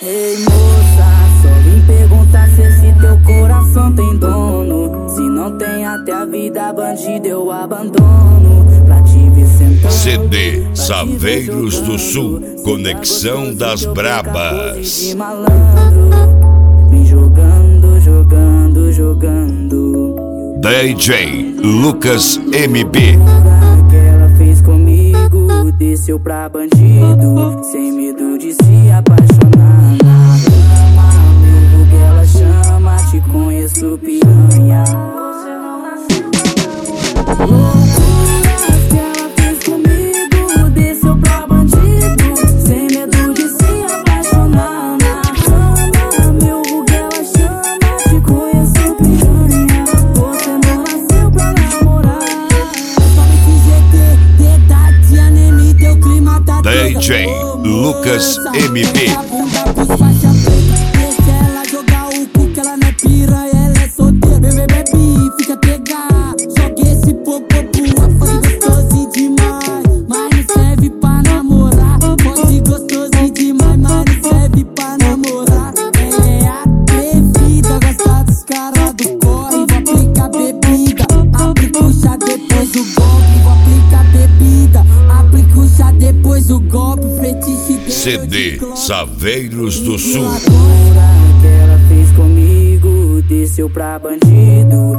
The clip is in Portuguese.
Ei moça, só vim perguntar se esse teu coração tem dono. Se não tem, até a vida bandida eu abandono. Pra te ver sentando, CD Saveiros do Sul, Conexão das Brabas. de malandro, vem jogando, jogando, jogando. DJ Lucas MB. Que ela fez comigo, desceu pra bandido, sem medo de se apaixonar. Na cama, amigo que ela chama, te conheço piranha. Loucuras que ela fez comigo, desceu pra bandido, sem medo de se apaixonar. Na cama, meu que ela chama, te conheço piranha. Você não nasceu pra namorar. DJ Lucas MB. Deixa ela jogar o cu que ela não é piranha, ela é solteira. Bebe, fica pegar. Joga esse popopu, pode gostosinho demais, mas não serve pra namorar. Pode gostosinho demais, mas não serve pra namorar. Ela é atrevida, gosta dos caras do corre. Vou aplicar bebida, aplica o chá depois o golpe. Vou aplicar bebida, aplica o chá depois o golpe. CD Saveiros do Sul. Que ela fez comigo, desceu pra bandido,